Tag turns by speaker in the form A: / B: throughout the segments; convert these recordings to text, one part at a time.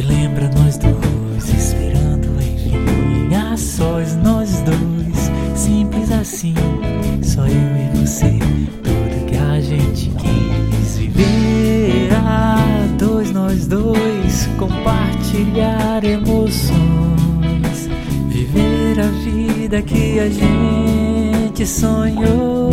A: lembra nós dois, esperando enfim, a sós nós dois, simples assim, só eu e você, tudo que a gente quis viver, a dois nós dois, compartilhar emoções, viver a vida que a gente sonhou.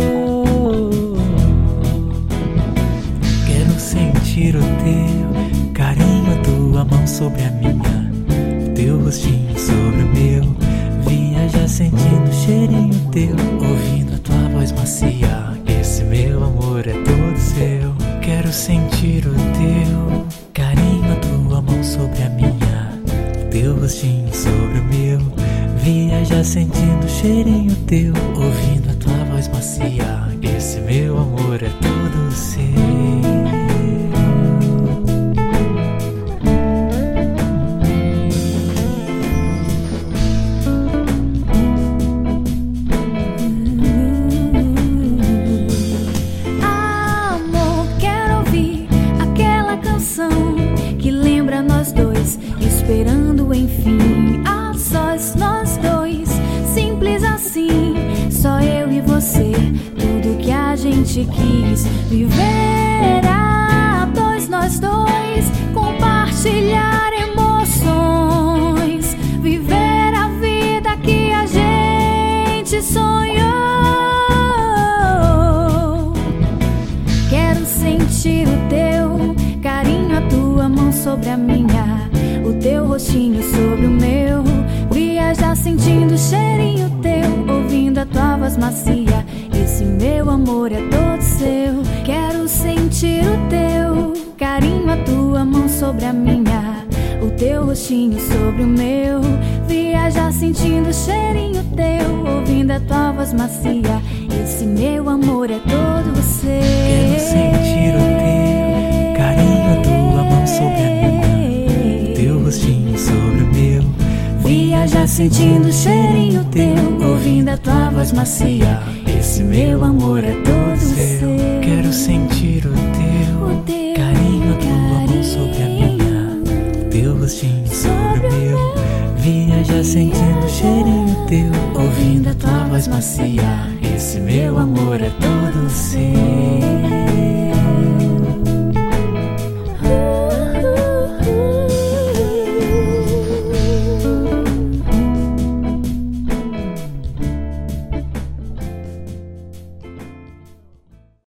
A: Quero sentir o teu carinho, a tua mão sobre a minha, o teu rostinho sobre o meu, viajar sentindo o cheirinho teu, ouvindo a tua voz macia, esse meu amor é todo seu. Quero sentir o teu carinho, a tua mão sobre a minha, o teu rostinho sobre o meu, viajar sentindo o cheirinho teu, ouvindo a tua voz macia, esse meu amor é todo seu.
B: Que lembra nós dois, esperando enfim, a sós nós dois, simples assim, só eu e você, tudo que a gente quis viver, a dois nós dois, compartilhar emoções, viver a vida que a gente sonhou. Quero sentir o teu carinho, a tua mão sobre a minha, o teu rostinho sobre o meu, viajar sentindo o cheirinho teu, ouvindo a tua voz macia, esse meu amor é todo seu. Quero sentir o teu carinho, a tua mão sobre a minha, o teu rostinho sobre o meu, viajar sentindo o cheirinho teu, ouvindo a tua voz macia, esse meu amor é todo seu.
A: Quero sentir o teu carinho, a tua mão sobre a minha, o teu rostinho sobre o meu,
B: viajar sentindo o cheirinho teu, ouvindo a tua voz macia, esse meu amor é todo seu.
A: Quero sentir o teu carinho, a tua mão sobre a minha, o teu rostinho sobre o meu, viajar sentindo o cheirinho teu, ouvindo a tua voz macia, esse meu amor é todo seu.